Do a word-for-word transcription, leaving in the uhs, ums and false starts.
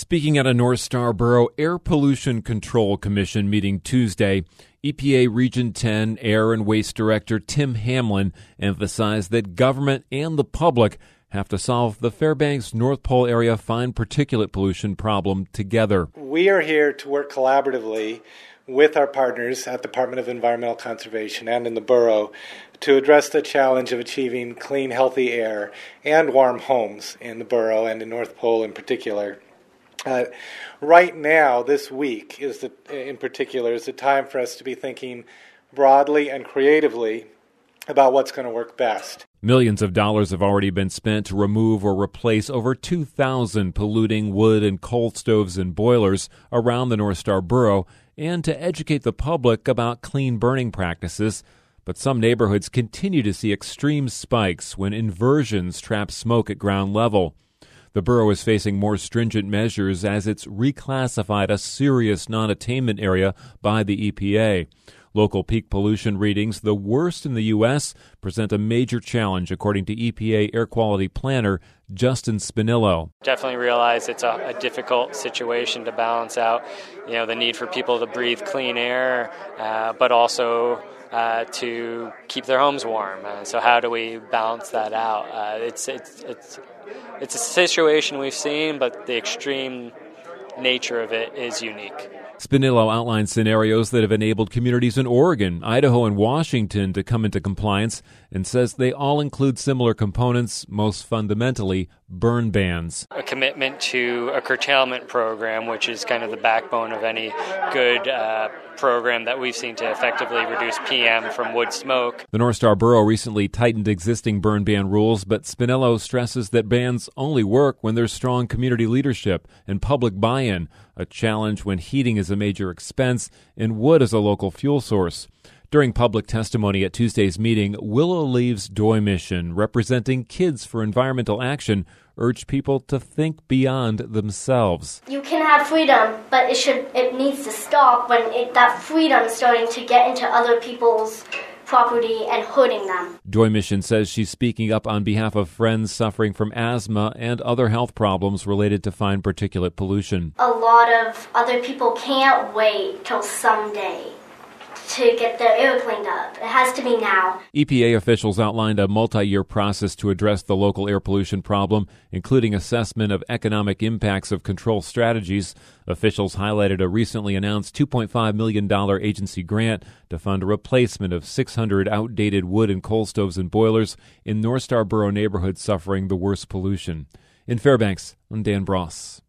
Speaking at a North Star Borough Air Pollution Control Commission meeting Tuesday, E P A Region ten Air and Waste Director Tim Hamlin emphasized that government and the public have to solve the Fairbanks North Pole area fine particulate pollution problem together. We are here to work collaboratively with our partners at the Department of Environmental Conservation and in the borough to address the challenge of achieving clean, healthy air and warm homes in the borough and in North Pole in particular. Uh, right now, this week, is the, in particular, is the time for us to be thinking broadly and creatively about what's going to work best. Millions of dollars have already been spent to remove or replace over two thousand polluting wood and coal stoves and boilers around the North Star Borough and to educate the public about clean burning practices. But some neighborhoods continue to see extreme spikes when inversions trap smoke at ground level. The borough is facing more stringent measures as it's reclassified a serious non-attainment area by the E P A. Local peak pollution readings, the worst in the U S, present a major challenge, according to E P A air quality planner Justin Spinillo. Definitely realize it's a, a difficult situation to balance out, you know, the need for people to breathe clean air, uh, but also uh, to keep their homes warm. Uh, so how do we balance that out? Uh, it's it's it's it's a situation we've seen, but the extreme nature of it is unique. Spinillo outlined scenarios that have enabled communities in Oregon, Idaho, and Washington to come into compliance and says they all include similar components, most fundamentally burn bans. A commitment to a curtailment program, which is kind of the backbone of any good uh, program that we've seen to effectively reduce P M from wood smoke. The North Star Borough recently tightened existing burn ban rules, but Spinillo stresses that bans only work when there's strong community leadership and public buy-in, a challenge when heating is a major expense and wood is a local fuel source. During public testimony at Tuesday's meeting, Willow Leaves Doi Mission, representing Kids for Environmental Action, urged people to think beyond themselves. You can have freedom, but it should it needs to stop when it, that freedom is starting to get into other people's property and hurting them. Doi Mission says she's speaking up on behalf of friends suffering from asthma and other health problems related to fine particulate pollution. A lot of other people can't wait till someday to get their air cleaned up. It has to be now. E P A officials outlined a multi-year process to address the local air pollution problem, including assessment of economic impacts of control strategies. Officials highlighted a recently announced two point five million dollars agency grant to fund a replacement of six hundred outdated wood and coal stoves and boilers in North Star Borough neighborhoods suffering the worst pollution. In Fairbanks, I'm Dan Bross.